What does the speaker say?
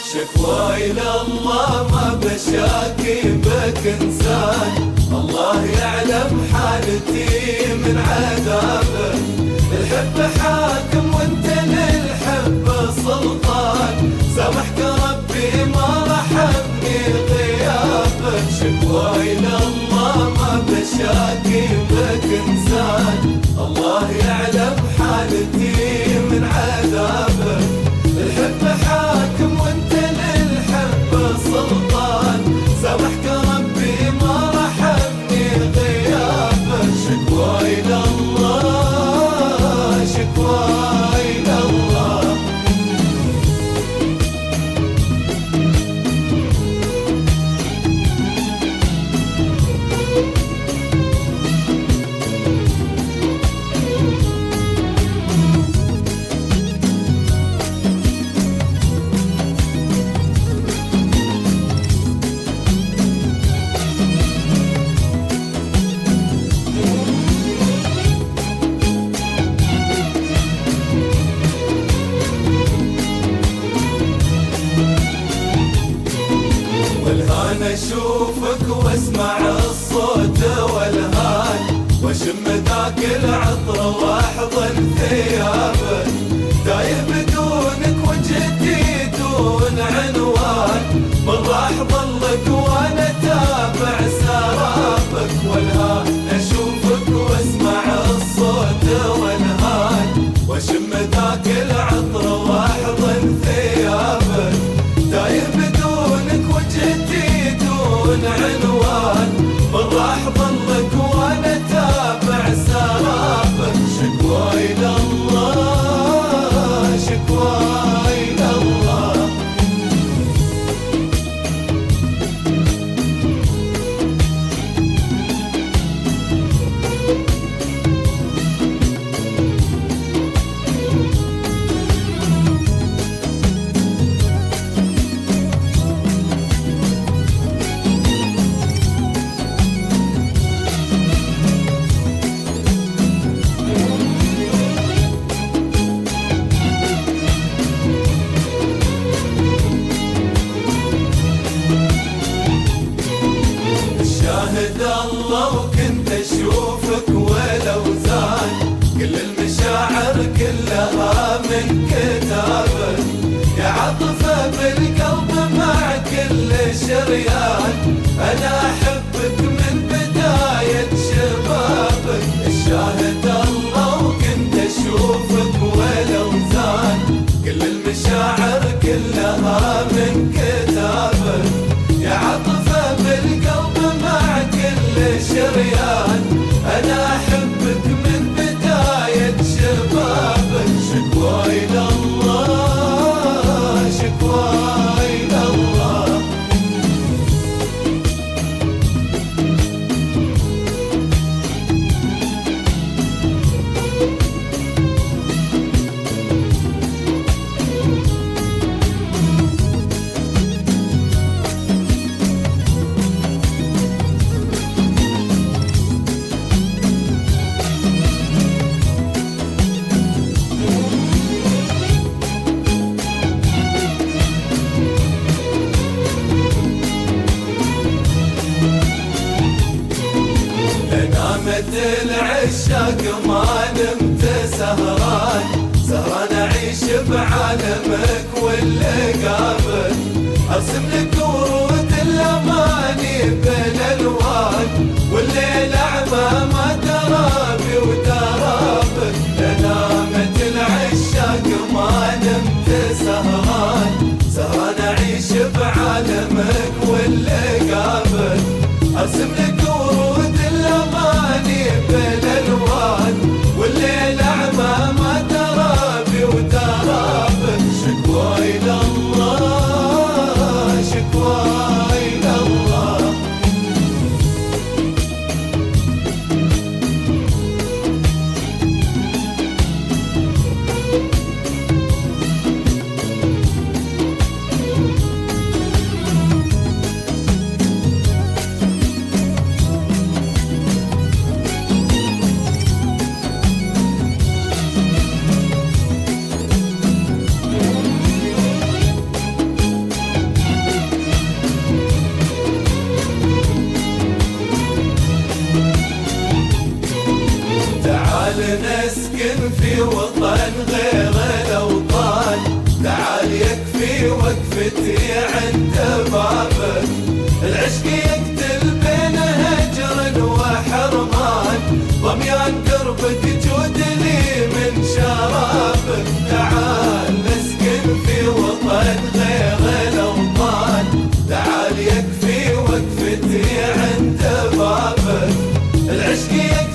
شكوى إلى الله ما بشاكي بك إنسان، الله يعلم حالتي من عذابه. الحب حاكم وانت للحب سلطان، سامحك ربي ما رحمني غيابك. شكوى إلى الله ما بشاكي بك إنسان، الله يعلم حالتي من عذابه. الحب حاكم وانت للحب سلطان، سامحك ربي ما رحمني غيابك. شكوى إلى الله، شكوى إلى الله. والهان اشوفك واسمع الصوت والهان، واشم ذاك العطر واحضن ثيابك. تايه بدونك وجهتي دون عنوان، من راح ظلك وانا تابع سرابك. والهان اشوفك واسمع الصوت والهان، واشم ذاك العطر واحضن ثيابك. تايه بدونك وجهتي دون عنوان، من راح ظلك وانا تابع سرابك. شكوى إلى الله، شكوى إلى الله. شاهد الله وكنت اشوفك ولو زان، كل المشاعر كلها من كتابك. يا عاطفة بالقلب مع كل شريان، انا احبك من بداية شبابك. الشاهد الله وكنت اشوفك ولو زان، كل المشاعر كلها من كتابك. يا عاطفة بالقلب مع كل شريان، أنا أحبك من بداية شبابك. شكوى إلى الله، شكوى إلى الله. نامت العشاق ما نمت سهران، سهران اعيش بعالمك واللقابك. ارسم لك ورود الاماني بالالوان، والليل اعمى ما ترابي وترابك. نامت العشاق ما نمت سهران، سهران اعيش بعالمك واللقابك. ارسم لك ورود الاماني بالالوان، والليل اعمى ما ترابي وترابك. شكوى الى الله، شكوى وطن غير الأوطان. تعال يكفي وقفتي عند بابك، العشق يقتل بين هجر وحرمان، ضميان قربك جود لي من شرابك. تعال نسكن في وطن غير الأوطان، تعال يكفي وقفتي عند بابك، العشق